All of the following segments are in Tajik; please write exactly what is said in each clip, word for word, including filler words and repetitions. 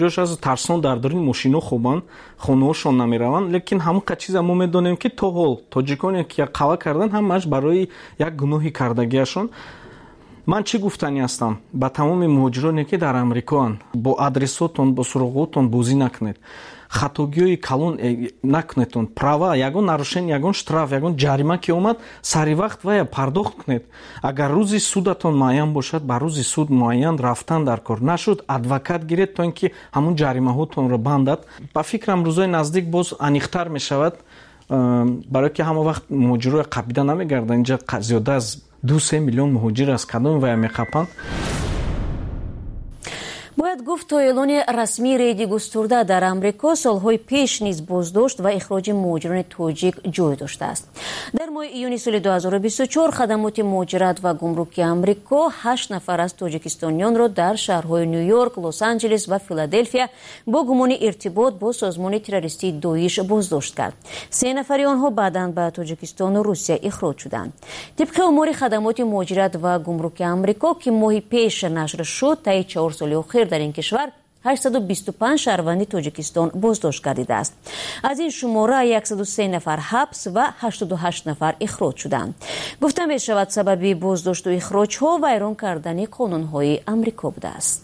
جوش از ترسان در دارین ماشینا خوبن خونه‌هاشون نمیروند لیکن همون چیز ما میدونیم که تو هول تاجیکان که قوا کردن همش برای یک گناهی کردگیشون. من چی گفتنی هستم با تمام مهاجرانی که در امریکا هستند با آدرساتون با سراغاتون بازی نکنید، خطاگی‌های کلان نکنید، права ягон нарушение ягон штраф ягон ҷарима ки омад сари вақт ва пардохт кунед. агар рӯзи судатон муайян бошад ба рӯзи суд муайян рафтан дар кор нашуд адвокат гиред то ин ки ҳамун ҷаримаҳотонро бандад. ба фикрам рӯзои наздик боз аниқтар мешавад барое ки ҳама вақт муҳоҷирои қабида намегарданд. инҷа зиёда аз ду се миллион муҳоҷир аз кадоми вая меқапанд. бояд гуфт то эълони расмии рейди густурда дар амрико солҳои пеш низ боздошт ва ихроҷи муҳоҷирони тоҷик ҷой доштааст. дар моҳи июни соли ду ҳазору бисту чор хадамоти муҳоҷират ва гумруки амрико ҳашт нафар аз тоҷикистонёнро дар шаҳрҳои ню-йорк, лос-анҷелес ва филаделфия бо гумони иртибот бо созмони террористии доиш боздошт кард. се нафари онҳо баъдан ба тоҷикистону русия ихроҷ шуданд. тибқи омори хадамоти муҳоҷират ва гумруки амрико ки моҳи пеш нашр шуд таи чор соли охир дар ин кишвар ҳаштсаду бисту панҷ шаҳрванди тоҷикистон боздошт гардидааст. аз ин шумора яксаду се нафар ҳабс ва ҳаштоду ҳашт нафар ихроҷ шуданд. гуфта мешавад сабаби боздошту ихроҷҳо вайрон кардани қонунҳои амрико будааст.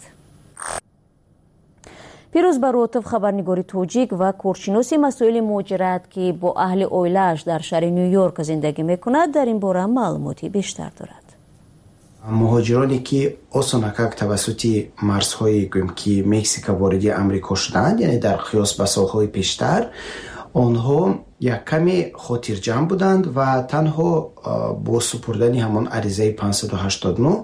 пирӯз баротов хабарнигори тоҷик ва коршиноси масоили муҳоҷират ки бо аҳли оилааш дар шаҳри ню-йорк зиндагӣ мекунад дар ин бора маълумоти бештар дорад. муҳоҷироне ки осонакак тавассути марзҳои гӯем ки Мексика вориди амрико шуданд, яъне дар қиёс ба солҳои пештар, онҳо як каме хотирҷамъ буданд ва танҳо бо супурдани ҳамон аризаи панҷсаду ҳаштоду нӯ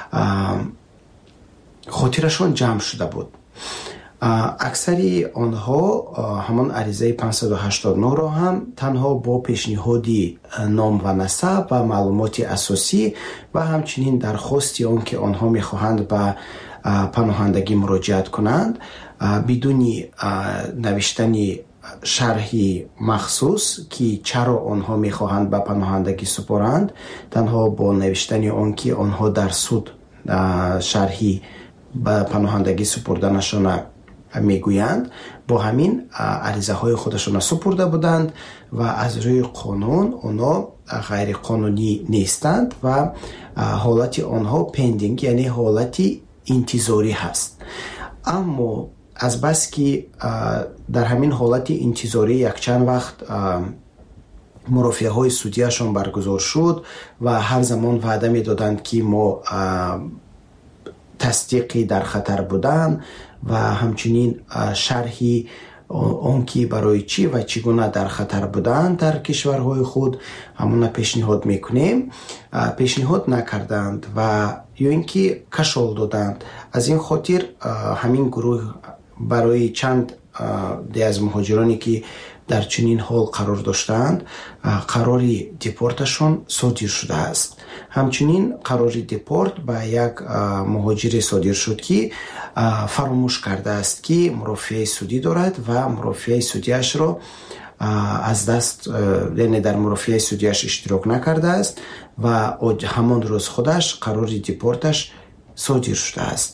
хотирашон ҷамъ шуда буд. аксари онҳо ҳамон аризаи панҷсаду ҳаштоду нӯро ҳам танҳо бо пешниҳоди ном ва насаб ва маълумоти асосӣ ва ҳамчунин дархости он ки онҳо мехоҳанд ба паноҳандагӣ муроҷиат кунанд бидуни навиштани шарҳи махсус ки чаро онҳо мехоҳанд ба паноҳандагӣ супоранд, танҳо бо навиштани он ки онҳо дар суд шарҳи ба паноҳандагӣ супурданашона мегӯянд, бо ҳамин аризаҳои худашона супурда буданд ва аз рӯи қонун онҳо ғайриқонунӣ нестанд ва ҳолати онҳо пендинг, яъне ҳолати интизорӣ ҳаст. аммо азбас ки дар ҳамин ҳолати интизорӣ якчанд вақт мурофиаҳои судияшон баргузор шуд ва ҳар замон ваъда медоданд ки мо тасдиқи дар хатар будан ва ҳамчунин шарҳи он ки барои чӣ ва чӣ гуна дар хатар буданд дар кишварҳои худ ҳамона пешниҳод мекунем, пешниҳод накарданд ва ё ин ки кашол доданд. аз ин хотир ҳамин гурӯҳ барои чанд де аз муҳоҷироне ки дар чунин ҳол қарор доштаанд қарори депорташон содир шудааст. ҳамчунин қарори депорт ба як муҳоҷире содир шуд ки фаромӯш кардааст ки мурофиаи судӣ дорад ва мурофиаи судиашро аз даст, яъне дар мурофиаи судиаш иштирок накардааст ва ҳамон рӯз худаш қарори депорташ содир шудааст.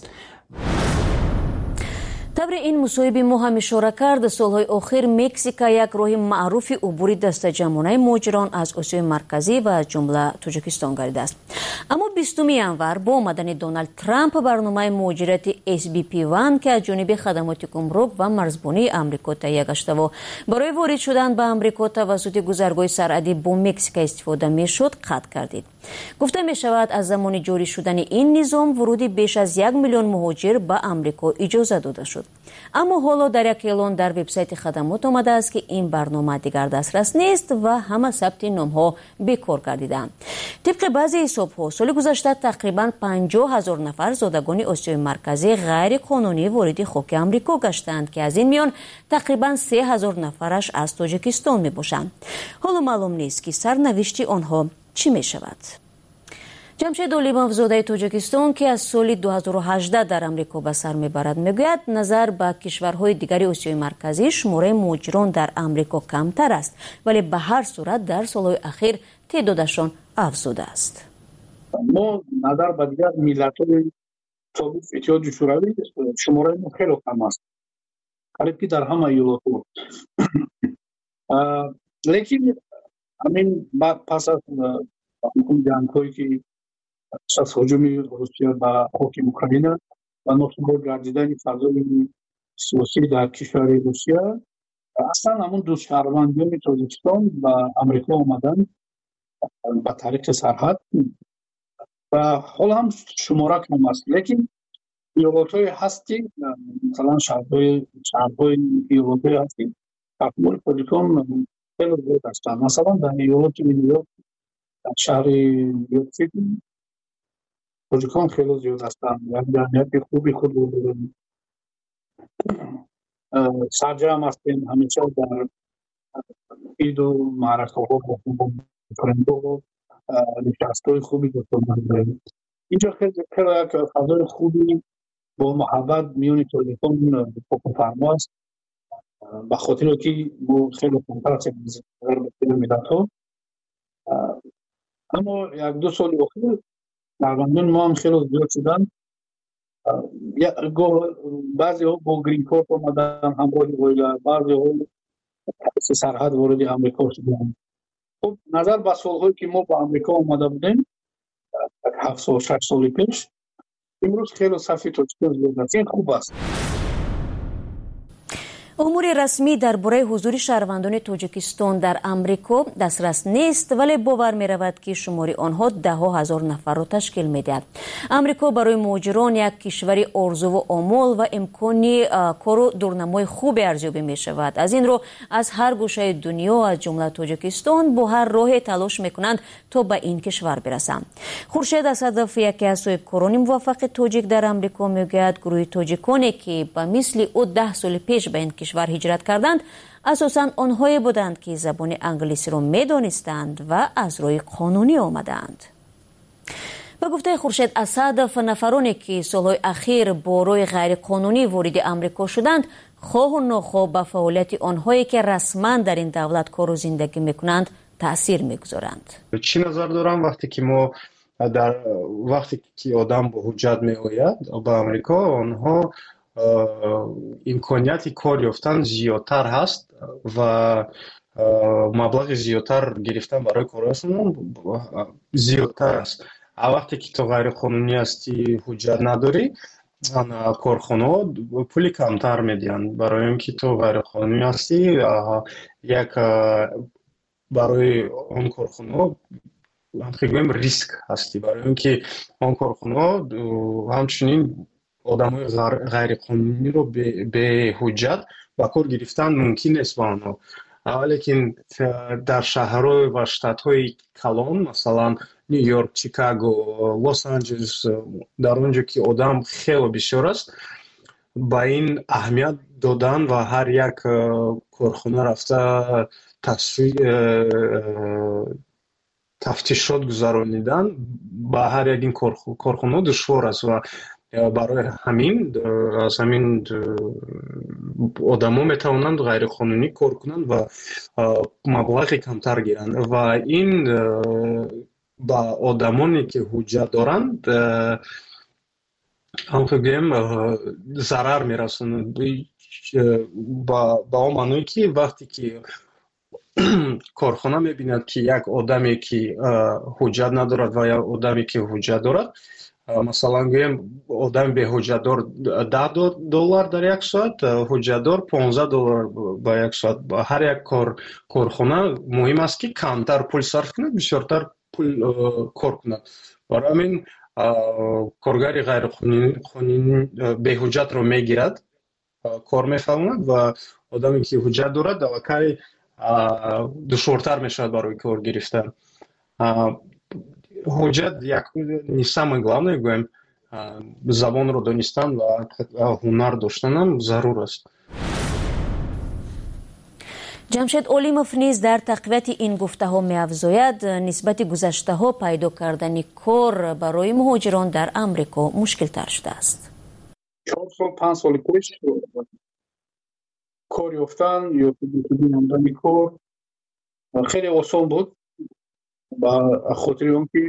табри ин мусоҳиби мо ҳам ишора кард, солҳои охир Мексика як роҳи маъруфи убури дастаҷамонаи муҳоҷирон аз Осиёи марказӣ ва аз ҷумла Тоҷикистон гардидааст. аммо бистуми январ бо омадани Доналд Трамп барномаи муҳоҷирати эс би пи один ки аз ҷониби хадамоти гумрук ва марзбонии амрико таҳия гаштаву барои ворид шудан ба амрико тавассути гузаргоҳи сарҳадӣ бо Мексика истифода мешуд, қатъ гардид. гуфта мешавад аз замони ҷорӣ шудани ин низом вуруди беш аз як миллион муҳоҷир ба амрико иҷоза дода шуд. аммо ҳоло дар як эълон дар вебсайти хадамот омадааст ки ин барнома дигар дастрас нест ва ҳама сабти номҳо бекор гардиданд. тибқи баъзе ҳисобҳо соли гузашта тақрибан панҷоҳ ҳазор нафар зодагони Осиёи марказӣ ғайриқонунӣ вориди хоки амрико гаштанд ки аз ин миён тақрибан се ҳазор нафараш аз Тоҷикистон мебошанд. ҳоло маълум нест ки сарнавишти онҳо чӣ мешавад. ҷамшед Олимов зодаи Тоҷикистон ки аз соли ду ҳазору ҳаждаҳ дар амрико ба сар мебарад мегӯяд назар ба кишварҳои дигари Осиёи марказӣ шумораи муҳоҷирон дар амрико камтар аст, вале ба ҳар сурат дар солҳои ахир теъдодашон афзудааст. мо назар ба дигар миллатҳои собиқ иттиҳоди шӯравӣ шумораи мо хеле кам аст. қариб ки дар ҳама иёлотҳо. лекин ҳамин пас аз ҷангҳое ки пас аз ҳуҷуми Русия ба хоки Украина ва носубот гардидани фазои сиёсӣ дар кишвари Русия, аслан ҳамун ду шаҳрвандони Тоҷикистон ба Амрико омаданд ба тариқи сарҳад ва ҳол ҳам шумора кам аст. Лекин иёлотҳои ҳасти масалан шаҳрҳои шаҳрҳои иёлотҳои ҳасти таҳвили тоҷикон хеле зиёд ҳастанд. Масалан дар иёлоти Нью-Йорк, дар шаҳри Нью-Йорк Сити тоҷикон хеле зиёд ҳастанд. як ҷамъияти хуби худ дорем. сарҷам ҳастем ҳамеша дар иду маъракаҳо бо френдҳо нишастҳои хуби дӯстона дорем. инҷо хеле як фазои хуби бо муҳаббат миёни тоҷикон фокуфармо аст, ба хотире ки мо хеле контактем аз миллатҳо. аммо як ду соли охир шаҳрвандони мо ҳам хеле зиёд шуданд. баъзеҳо бо грин корт омадан ҳамроҳи оила, баъзеҳо тариқи сарҳад вориди Амрико шуданд. хуб назар ба солҳое ки мо ба Амрико омада будем ҳафт сол шаш соли пеш, имрӯз хеле сафи тоҷикон зиёд аст. ин хуб аст. умури расмӣ дар бораи ҳузури шаҳрвандони тоҷикистон дар амрико дастрас нест, вале бовар меравад ки шумори онҳо даҳҳо ҳазор нафарро ташкил медиҳад. амрико барои муҳоҷирон як кишвари орзуву омол ва имкони кору дурнамои хубе арзёбӣ мешавад. аз ин рӯ аз ҳар гӯшаи дунё аз ҷумла тоҷикистон бо ҳар роҳе талош мекунанд то ба ин кишвар бирасанд. хуршед асадов, яке аз соҳибкорони муваффақи тоҷик дар амрико, мегӯяд гурӯҳи тоҷиконе ки ба мисли ӯ даҳ соли пеш ба ин кишвар ҳиҷрат карданд, асосан онҳое буданд ки забони англисиро медонистанд ва аз роҳи қонунӣ омаданд. ба гуфтаи Хуршед Асадов, нафароне ки солҳои ахир бо роҳи ғайриқонунӣ вориди амрико шуданд, хоҳу нохоҳ ба фаъолияти онҳое ки расман дар ин давлат кору зиндагӣ мекунанд таъсир мегузоранд. чӣ назар дорам вақте ки мо дар вақте ки одам бо ҳуҷҷат меояд ба амрико, онҳо имконияти кор ёфтан зиёдтар ҳаст ва маблағи зиёдтар гирифтан барои корашон зиёдтар аст. а вақте ки то ғайриқонунӣ ҳастӣ, ҳуҷҷат надорӣ, корхонаҳо пули камтар медиҳанд, барои ин ки то ғайриқонунӣ ҳастӣ, як барои он корхонаҳо ҳамхигӯем риск ҳастӣ, барои ин ки он корхонаҳо ҳамчунин одамои ғайриқонуниро беҳуҷҷат ба кор гирифтан мумкин нест ба онҳо. лекин дар шаҳрҳо ва штатҳои калон, масалан Нью-Йорк, Чикаго, Лос-Анҷелес, дар он ҷо ки одам хеле бисёр аст, ба ин аҳамият додан ва ҳар як корхона рафта тафтишот гузаронидан ба ҳар як ин корхонаҳо душвор аст ва барои ҳамин аз ҳамин одамо метавонанд ғайриқонунӣ кор кунанд ва маблағи камтар гиранд ва ин ба одамоне ки ҳуҷҷат доранд ҳамхо гӯем зарар мерасонад, ба он маъное ки вақте ки корхона мебинад ки як одаме ки ҳуҷҷат надорад ва як одаме ки ҳуҷҷат дорад, масалан гӯем одами беҳуҷҷатдор даҳ доллар дар як соат, ҳуҷҷатдор понздаҳ доллар ба як соат. ҳар як корхона муҳим аст ки камтар пул сарф кунад, бисёртар пул кор кунад. барои ҳамин коргари ғайриқонунӣ беҳуҷҷатро мегирад, кор мефаҳмад ва одаме ки ҳуҷҷат дорад аллакай душвортар мешавад барои кор гирифтан. ҳуҷҷат як не самое главное, гӯем забонро донистан ва ҳунар доштанам зарур аст. ҷамшед Олимов низ дар тақвияти ин гуфтаҳо меафзояд, нисбати гузаштаҳо пайдо кардани кор барои муҳоҷирон дар амрико мушкилтар шудааст. чор сол панҷ соли пеш кор ёфтан ё намудани кор хеле осон буд, ба хотири он ки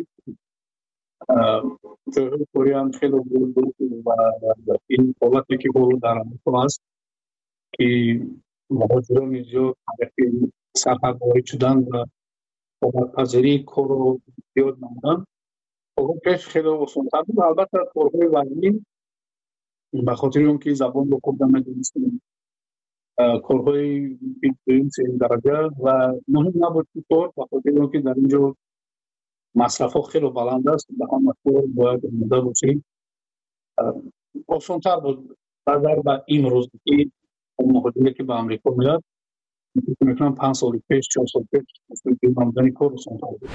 ҷойҳои корӣ ҳам хеле буд ва ин ҳолате ки ҳоло дар амрико аст که مهاجران زیاد طرفی سرحدواری شدن و پذیری کار رو زیاد نمودن. خب پیش خیلی آسان‌تر بود. البته کارهای وزنی به خاطر اینکه زبان رو خوب نمی‌دونستیم، کارهای دوم سوم درجه و مهم نبود که کار، به خاطر اینکه در اینجا مصرف‌ها خیلی بلند است، به همه کار باید آماده باشیم. آسان‌تر بود نظر به امروز که مهاجری که به امریکا میاد، می‌تونم پنج سال پیش چهار سال پیش آمدن کار آسان‌تر بود.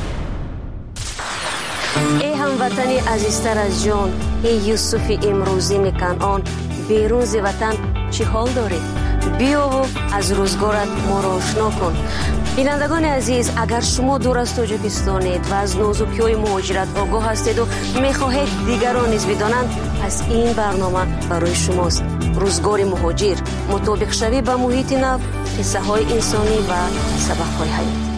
ای هموطنی عزیزتر از جان، ای یوسف امروزی کنعان، بیرون ز وطن چه حال داری؟ بیا و از روزگارت ما را آشنا کن. بینندگان عزیز، اگر شما دور از تاجیکستانید و از نازکی‌های مهاجرت آگاه هستید و می‌خواهید دیگران نیز بدانند، پس این برنامه برای شماست. روزگار مهاجر، مطابق شوی به محیط نو، قصه‌های انسانی و سبق‌های حیاتی.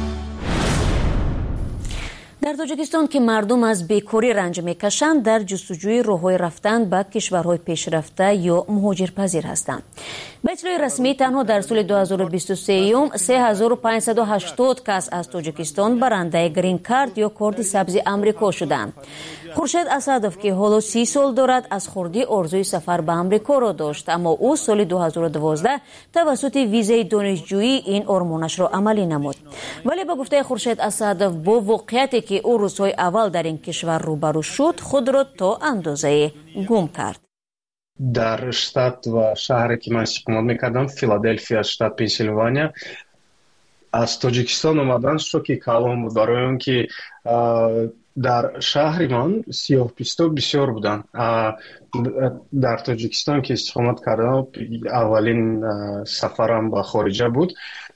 در تاجیکستان که مردم از بیکاری رنج میکشند، در جستجوی راه‌های رفتن به کشورهای پیشرفته یا مهاجرپذیر هستند. به اطلاع رسمی تنها در سال دو هزار و بیست و سه سه هزار و پانصد و هشتاد کس از تاجیکستان برنده گرین کارت یا کارت سبز امریکا شدند. خورشید اسدов که حالا سی سال دارد، از خردی آرزوی سفر به امریکا را داشت، اما او سال دو هزار و دوازده توسط ویزای دانشجویی این آرمانش را عملی نمود. ولی به گفته خورشید اسدов با واقعیتی که او روزهای اول در این کشور روبرو شد، خود را تا اندازه گم کرد. در شتات و شهری که من استقامت میکردم، فیلادلفیا، شتات پنسیلوانیا، از تاجیکستان اومدن شوکی کلان بود، برای اینکه در شهر من سیاه پوستا بسیار بودن. در تاجیکستان که استقامت کردم، اولین سفرم به خارجه بود.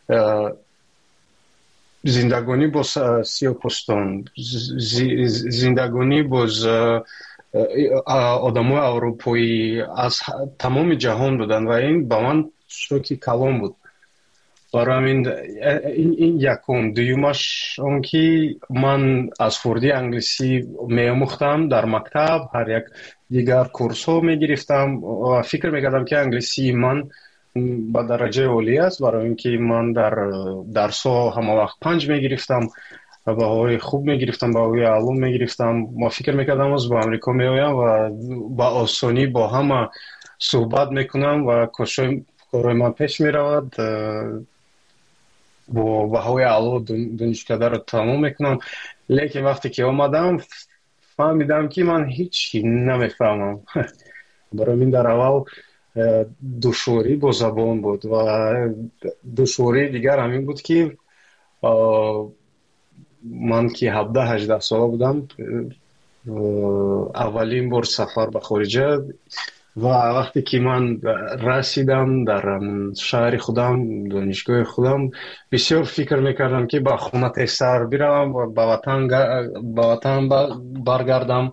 زندگانی با سیاه پوستان، زندگانی باز آدمای اروپایی از تمام جهان بودن و این با من شوکی کلان بود. برای این این یکم. دویمش اون که من از خردی انگلیسی می‌آموختم در مکتب، هر یک دیگر کورس ها می‌گرفتم و فکر می‌کردم که انگلیسی من با درجه عالی است، برای اینکه من در درس ها همه وقت پنج می‌گرفتم، بهایی خوب می‌گرفتم، بهایی علوم می‌گرفتم. ما فکر می‌کردم از با امریکا می‌آیم و با آسانی با همه صحبت می‌کنم و کارهای من پیش می‌رود، با بهایی علوم دانشکده را تمام میکنم. لیکن وقتی که آمدم فهمیدم که من هیچی نمیفهمم. برای این در اول دشواری با زبان بود و دشواری دیگر همین بود که من که هفده هجده ساله بودم، اولین بار سفر به خارجه و وقتی که من رسیدم در شهر خودم، دانشگاه خودم، بسیار فکر میکردم که با خونه سر بیروم و به وطن به وطن برگردم.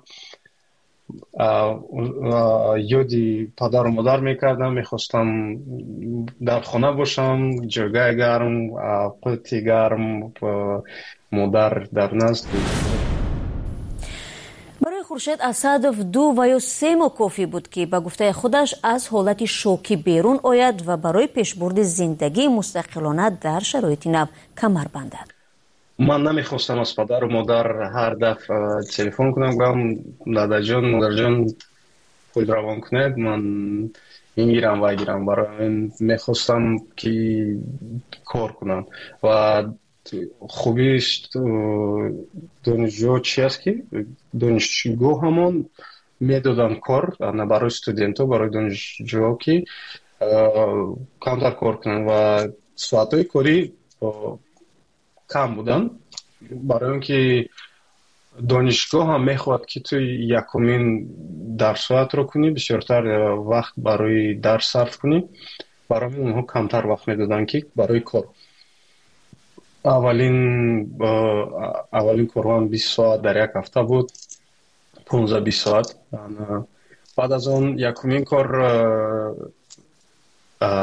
یادی پدر و مادر میکردم، میخواستم در خونه باشم، جایگاه گرم، قوتی گرم، مادر در نزد. برای خورشید اسدов دو و یا سه ماه کافی بود که به گفته خودش از حالت شوکی بیرون آید و برای پیشبرد زندگی مستقلانه در شرایط نو کمر بندد. من نمیخواستم از پدر و مادر هر دفعه تلفن کنم گفتم دادا جان، مادر جان خود روان کنید، من میگیرم و گیرم. برای این میخواستم که کار کنم و خوبیش دانشجو چی است که دانشجو همون میدادن کار نه برای استودنت ها، برای دانشجو که کمتر کار کنن و ساعت های کاری کم بودن، برای اینکه دانشگاه هم میخواد که تو یکمین درس ساعت رو کنی، بسیارتر وقت برای درس صرف کنی، برای اونها کمتر وقت میدادن که برای کار. اولین اولین کارم بیست ساعت در یک هفته بود، پانزده بیست ساعت. بعد از اون یکمین کار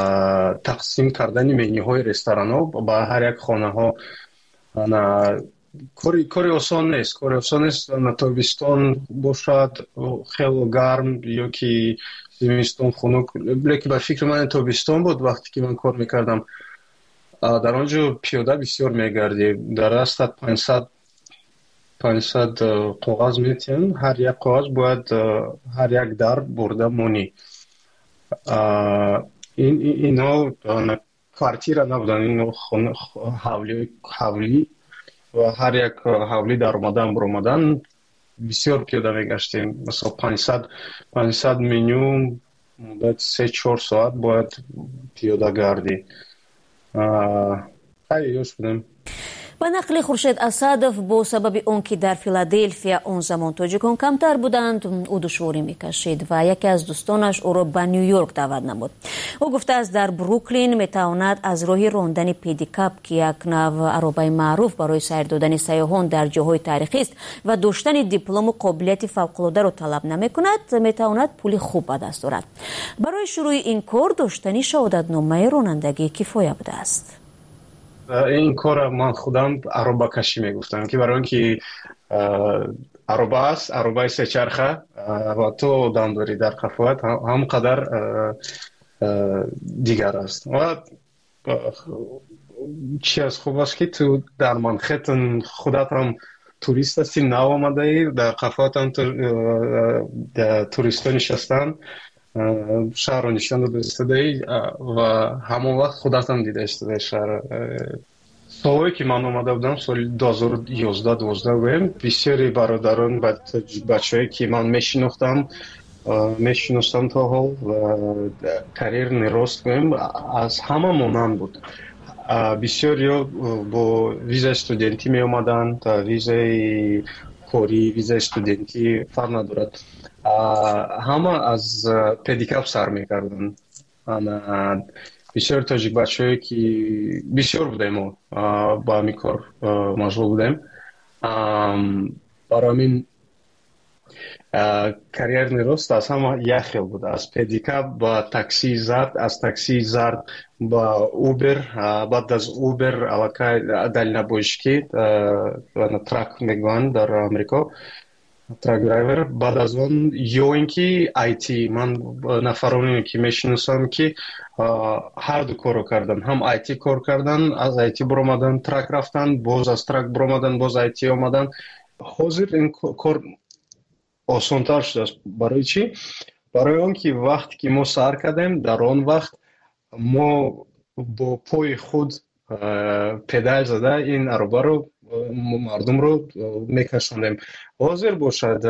تقسیم کردن منیوهای رستوران ها با هر یک خانه ها کاری کاری آسان نیست کاری آسان نیست تابستان باشد خیلی گرم یا که زمستان خنک لیکن به فکر من تابستان بود وقتی که من کار میکردم در آنجا پیاده بسیار میگردی در دستت پانصد پانصد کاغذ میتین هر یک کاغذ باید هر یک در برده مونی این اینا کارتیرا نبودن این حولی حولی و هر یک حولی در اومدن بر اومدن بسیار پیاده میگشتیم مثلا پانصد پانصد منیوم مدت سه چهار ساعت باید پیاده گردی خیلی یوش بودم. به نقل خورشید اسدов با سبب اون که در فیلادلفیا اون زمان تاجیکان کمتر بودند او دشواری میکشید و یکی از دوستانش او را به نیویورک دعوت نمود. او گفته است در بروکلین میتواند از راه راندن پدیکاپ که یک نوع عربه معروف برای سیر دادن سیاحان در جاهای تاریخی است و داشتن دیپلم و قابلیت فوق‌العاده را طلب نمیکند میتواند پول خوب به دست آورد. برای شروع این کار داشتن شهادتنامه رانندگی کفایه بوده است. این کار من خودم عربه کشی میگفتم که برای اینکه عربه است عربه سه چرخه و تو آدم داری در قفوت هم قدر دیگر است و چی از خوب است که تو در منخیتن خودت هم توریست هستی نو آمده ای در قفوت هم توریست ها نشستن شهر رو نشان داده استده و همون وقت خودت هم دیده استده شهر سالهایی که من اومده بودم سال دو هزار و یازده دوازده بودم بسیاری برادران بچه هایی که من میشناختم میشناختم تا حال و کریر نراست بودم از همه مانند بود بسیاری با ویزا استودنتی می اومدن تا ویزای کاری ویزا استودنتی فرق ندارد همه از پدیکاپ سر میکردن بسیار تاجیک بچه هایی که بسیار بودیم با همی کار مشغول بودیم برای همین کریر نیروست از همه یک خیل بود از پدیکاپ با تاکسی زرد از تاکسی زرد با اوبر بعد از اوبر علاقه دل نبوشکی و ترک میگوان در امریکا ترک درایور بعد از اون یا اینکه آیتی من نفرانی که میشناسم که هر دو کارو کردن هم آیتی کار کردن از آیتی برآمدن ترک رفتن باز از ترک برآمدن باز آیتی آمدن حاضر این کار آسان‌تر شده است برای چی برای اون که وقتی که ما سر کردیم در آن وقت ما با پای خود پدال زده این عربه رو مردم رو میکشوندیم حاضر باشد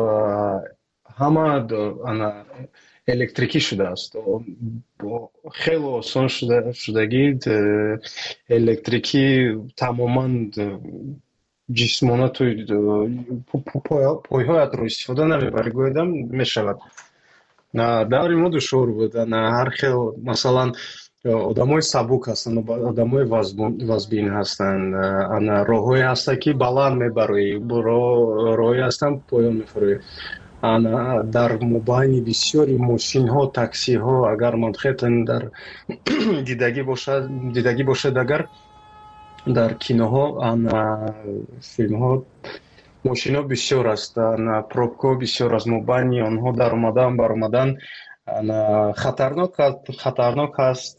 همه الکتریکی شده است خیلی آسان شده شدگی الکتریکی تماما جسمانات پایهایت رو استفاده نمیبری گویدم میشود نه داری ما دشوار بوده نه هر خیلی مثلا آدمای سبک هستن آدمای وزبین هستن انا راههای هسته که بلند میبروی راههای هستن پایان میفروی انا در مبین بسیاری ماشین ها تاکسی ها اگر منخیتن در دیدگی باشد دیدگی باشد اگر در کینوها انا فیلم ها ماشین ها بسیار هستن پروبکو بسیار از مبینی آنها در اومدن بر اومدن خطرناک خطرناک است.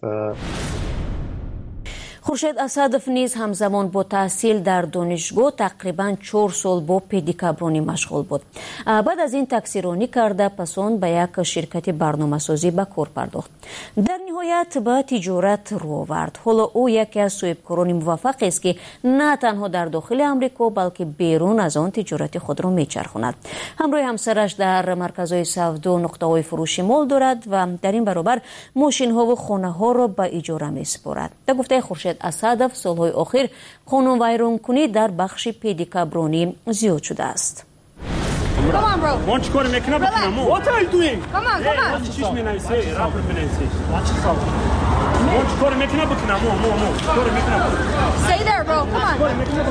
خورشید اسدов نیز همزمان با تحصیل در دانشگاه تقریباً چهار سال با پدیکابرانی مشغول بود. بعد از این تاکسیرانی کرده پس آن به یک شرکت برنامه‌سازی به کار پرداخت. در نهایت به تجارت رو آورد. حالا او یکی از صاحبکاران موفق است که نه تنها در داخل آمریکا بلکه بیرون از آن تجارت خود را میچرخاند. همراه همسرش در مرکزهای سودا نقطه‌های فروشی مال دارد و در این برابر ماشین‌ها و خانه‌ها را به اجاره می‌سپارد. در گفته خورشید اسدов سالهای اخیر خانم ویرانکنی در بخش پدیکابرانی زیاد شده است. Come on, bro. One score make up now. What are you doing? Come on, come on. Teach me now say rapper finance. Watch yourself. One score make up now. More, more, more. Score make up. Stay there, bro. Come on.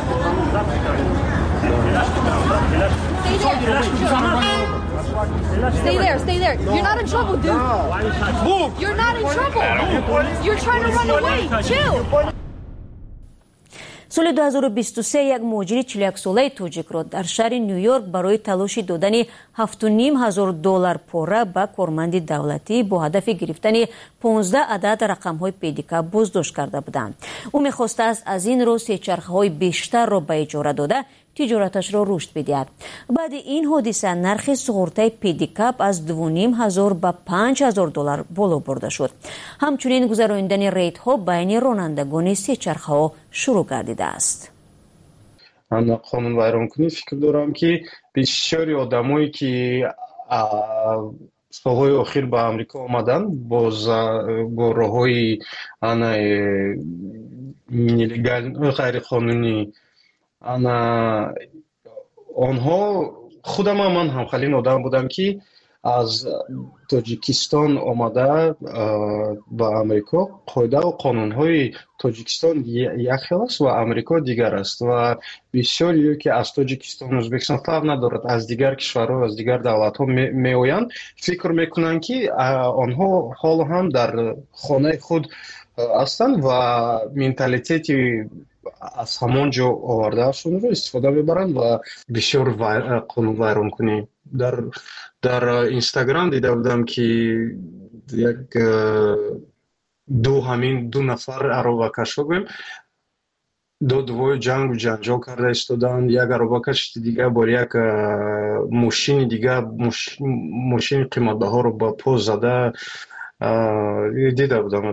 Stay there. Stay there, stay there. You're not in trouble, dude. Move. You're not in trouble. You're trying to run away. Chill. соли دو ҳазору бисту се як муҳоҷири чил و یک солаи тоҷикро дар шаҳри Нью-Йорк барои талоши додани ҳафт و ним ҳазор доллар пора ба корманди давлатӣ бо ҳадафи гирифтани понздаҳ адад рақамҳои педикап боздошт карда буданд. ӯ мехостааст аз ин роҳ сечархаҳои бештарро ба иҷора дода тиҷораташро рушд бидиҳад. баъди ин ҳодиса нархи суғуртаи педикап аз ду و ним ҳазор ба панҷ ҳазор доллар боло бурда шуд. ҳамчунин гузарондани рейдҳо байни ронандагони сечархаҳо шурӯъ гардидааст. ман қонун вайронкунӣ фикр дорам ки бисёри одамое ки солҳои охир ба амрико омаданд бо роҳҳои нелегал ғайриқонунӣ ана онҳо худам ман ҳамхалин одам будам ки аз тоҷикистон омада ба амрико қоида ва қонунҳои тоҷикистон як хел аст ва амрико дигар аст ва бисёриё ки аз тоҷикистон ӯзбекистон фарқ надорад аз дигар кишварҳо аз дигар давлатҳо меоянд фикр мекунанд ки онҳо ҳоло ҳам дар хонаи худ ҳастанд ва менталитети аз ҳамон ҷо овардаашонро истифода мебаранд ва бисёр қонун вайронкунӣ дар дар инстаграм дида будам ки як ду ҳамин ду нафар аробакашҳо гӯем додувои ҷангу ҷанҷол карда истоданд. Як аробакаш дигар бо як мошини дигар мошини қиматбаҳоро ба по зада дида будам.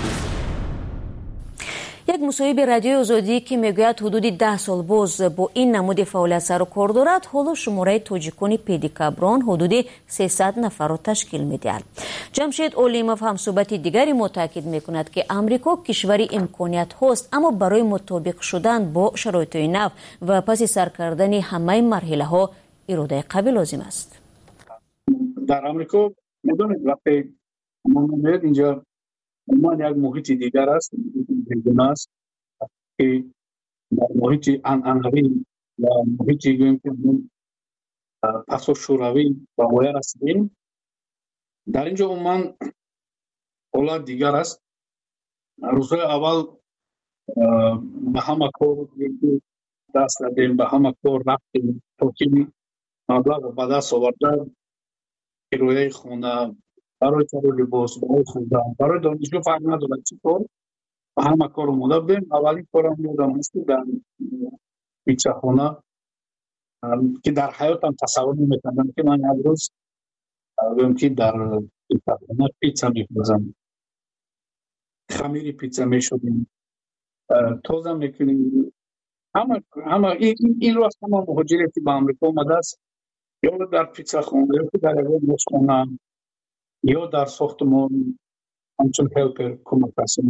як мусоҳиби радиои озодӣ ки мегӯяд ҳудуди даҳ сол боз бо ин намуди фаъолият сару кор дорад, ҳоло шумораи тоҷикони педикаброн ҳудуди сесад нафарро ташкил медиҳад. ҷамшед Олимов ҳамсӯҳбати дигари мо таъкид мекунад ки амрико кишвари имкониятҳост, аммо барои мутобиқ шудан бо шароитҳои нав ва паси сар кардани ҳамаи марҳилаҳо иродаи қавӣ лозим аст. дар амрико медонед вақте мо меояд инҷа умуман як муҳити дигар аст, бегуна аст ки дар муҳити анъанавӣ ва муҳити гӯем ки пасошӯравӣ ба воя расидем. дар ин ҷо умуман ҳолат дигар аст. рӯзҳои аввал ба ҳама кор даст задем, ба ҳама кор рафтем то ки маблағро ба даст оварда кирояи хона, барои каро либос, барои хӯрдан, барои донишгоҳ фарқ надорад чӣ кор ба ҳама кор омода будем. аввалин корам ёдам аст ки дар питсахона ки дар ҳаётам тасаввур наметавонам ки ман як рӯз гӯем ки дар питсахона питса мепазам, хамири питса мешудем, тоза мекунем. ҳама ин рост ҳама муҳоҷире ки ба амрико омадааст ё дар питсахона ё ки дар ягон ошхона ё дар сохтмон ҳамчун ҳелпер кӯмакрасон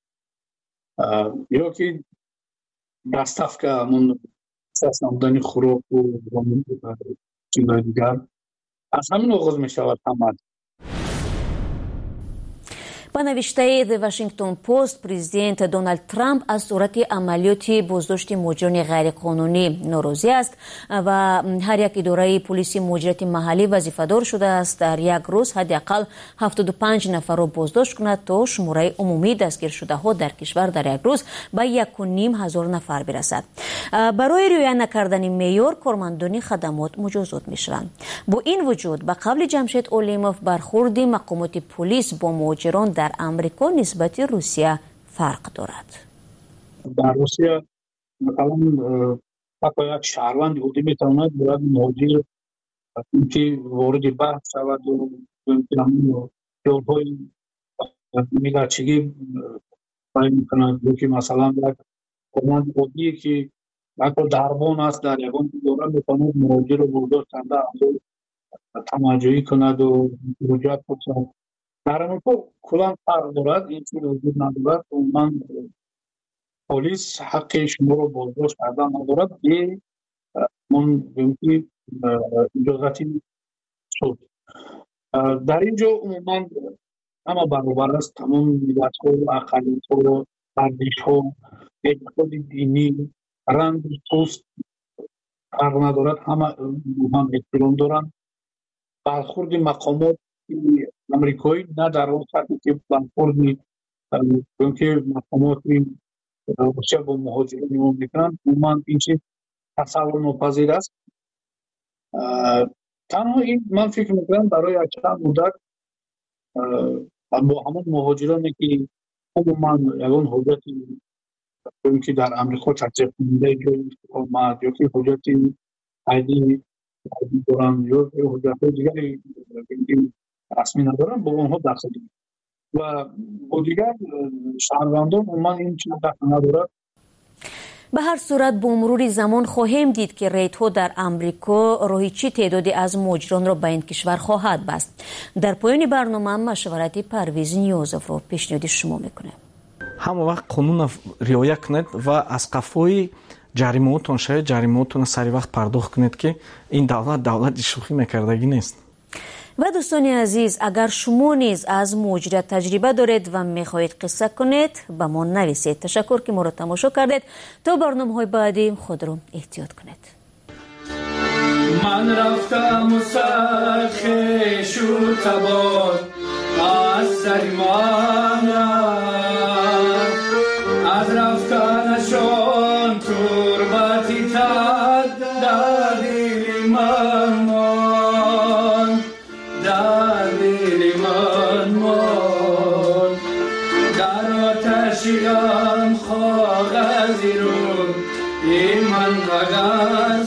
ё ки доставка ҳамон намудани хӯроку чизои дигар. аз ҳамин оғоз мешавад ҳама. ба навиштаи The Washington Post, президент Дональд Трамп аз сурати амалиёти боздошти муҳоҷирони ғайриқонунӣ норозӣ аст ва ҳар як идораи полиси муҳоҷирати маҳаллӣ вазифадор шудааст дар як рӯз ҳадди ақал ҳафтоду панҷ нафарро боздошт кунад то шумораи умумии дастгиршудаҳо дар кишвар дар як рӯз ба яку ним ҳазор нафар бирасад. барои риоя накардани меъёр кормандони хадамот муҷозот мешаванд. бо ин вуҷуд ба қавли Ҷамшед Олимов бархурди мақомоти полис бо муҳоҷирон дар амрико нисбати Русия фарқ дорад. дар Русия масалан ҳатто як шаҳрванди ҳудӣ метавонад бояд муҳоҷир ки вориди баҳс шавад ёлҳои миллатчигӣ байон мекунад ё ки масалан як команди оддие ки ҳатто дарбон аст дар ягон идора метавонад муҳоҷирро боздошт карда тамаҷҷӯҳӣ кунаду ҳуҷҷат пурсад. дар амрико куллан фарқ дорад. ин чиз вуҷуд надорад. умуман полис ҳаққи шуморо боздошт кардан надорад бе он ки иҷозати суд. дар ин ҷо умуман ҳама баробар аст. тамом миллатҳо, ақалиятҳо, арзишҳо, эътиқоди динӣ, ранг, пӯст фарқ надорад. ҳама ҳам эҳтиром доранд. бархурди мақомот амрикоӣ на дар он сатҳе ки бархурди ки мақомоти روسیه با مهاجرین نگاه میکنن عموما این چیز تصور ناپذیر است. تنها این من فکر میکنم برای چند مدت با همون مهاجرانی که عموما یگان حجتی چون که در امریکا تطبیق کننده جای حکومت یا که حجتی عیدی دارن یا حجت دیگری رسمی ندارن با اونها دست دارن و با دیگر شهروندان عموما این چیز دست ندارد. به هر صورت با مرور زمان خواهیم دید که ریت‌ها در امریکا راهی چی تعدادی از مهاجران را به این کشور خواهد بست. در پایان برنامه مشورتی پرویز نیازов را پیشنهاد شما میکنه. همه وقت قانون رعایت کنید و از قفای جریمه‌تون شاید جریمه‌تون سری وقت پرداخت کنید که این دولت دولت شوخی میکردگی نیست. و دوستان عزیز اگر شما نیز از مهاجرت تجربه دارید و میخواهید قصه کنید به ما نویسید. تشکر که ما را تماشا کردید. تا برنامه‌های بعدی خود را احتیاط کنید. من رفتم و سرخش و تباد از سر من رفت از رفتنشان تربتی تد در دل من مان در دل من مان در آتشیم کاغذی رو این من قدر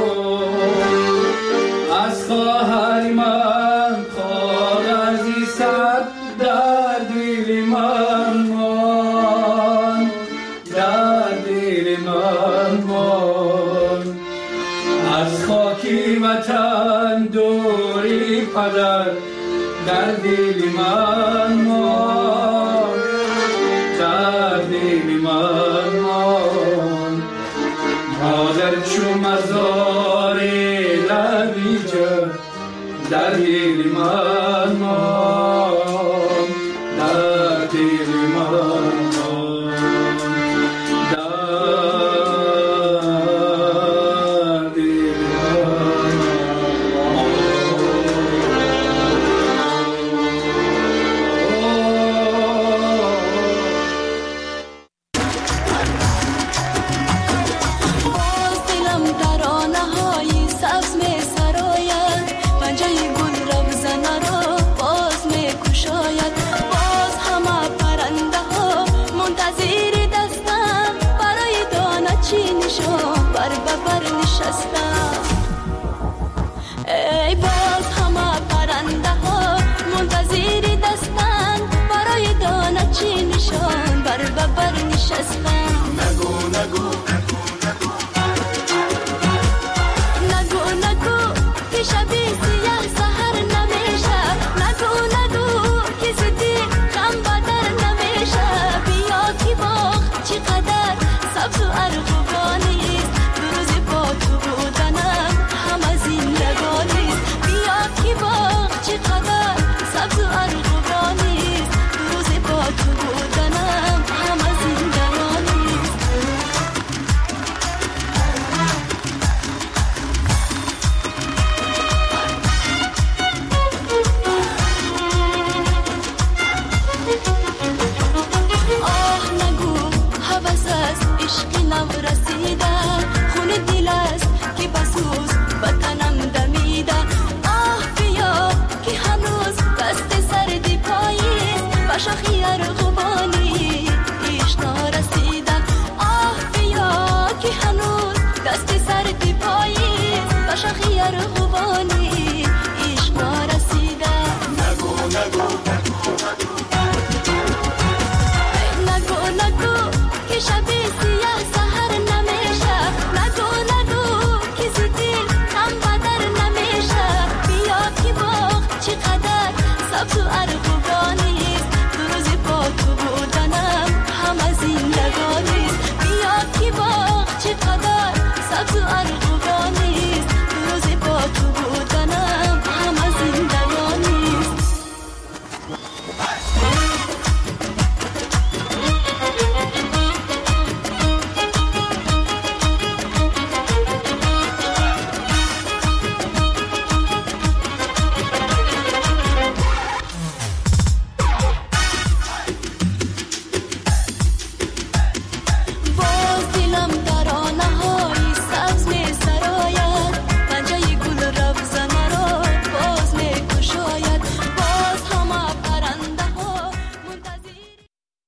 از خواهر من کاغذی سد در دل من مان در دل من مان از خاکی وطن دوری پدر در دل من مان در دل من مان مادر چو مزار لبی جا در دل من مان در دل من